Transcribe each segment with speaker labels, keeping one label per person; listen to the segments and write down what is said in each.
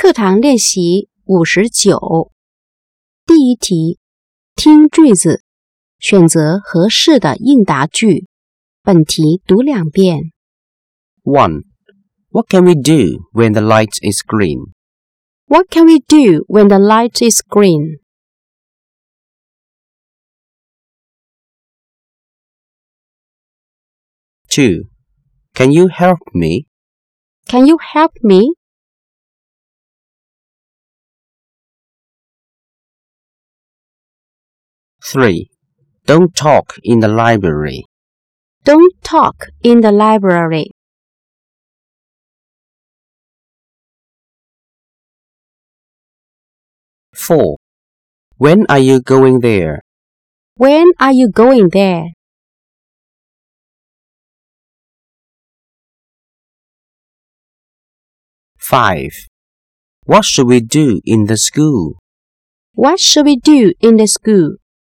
Speaker 1: 课堂练习59。第一题，听句子，选择合适的应答句。本题读2遍。
Speaker 2: 1. What can we do when the light is green?
Speaker 1: What can we do when the light is green?
Speaker 2: 2. Can you help me?
Speaker 1: Can you help me?
Speaker 2: 3. Don't talk in the library.
Speaker 1: Don't talk in the library.
Speaker 2: 4. When are you going there?
Speaker 1: When are you going there?
Speaker 2: 5. What should we do in the school?
Speaker 1: What should we do in the school?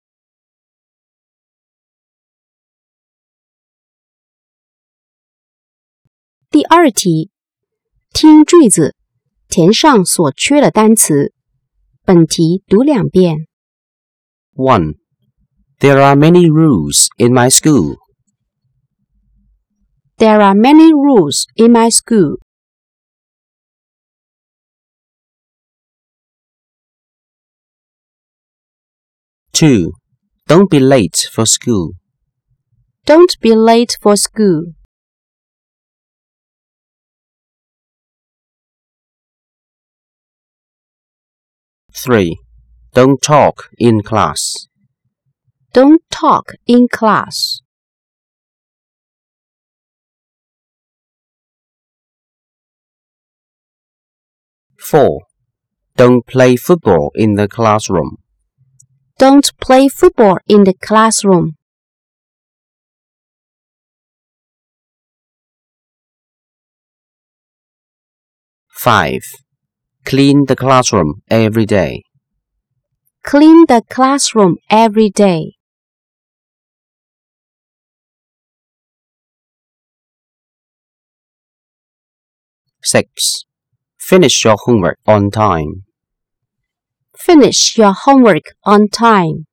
Speaker 1: 第二题，听句子，填上所缺的单词。本题读2遍。
Speaker 2: 1. There are many rules in my school.
Speaker 1: There are many rules in my school.
Speaker 2: 2. Don't be late for school.
Speaker 1: Don't be late for school.
Speaker 2: 3. Don't talk in class.
Speaker 1: Don't talk in class.
Speaker 2: 4. Don't play football in the classroom.
Speaker 1: Don't play football in the classroom.
Speaker 2: 5. Clean the classroom every day.
Speaker 1: Clean the classroom every day.
Speaker 2: 6. Finish your homework on time.
Speaker 1: Finish your homework on time.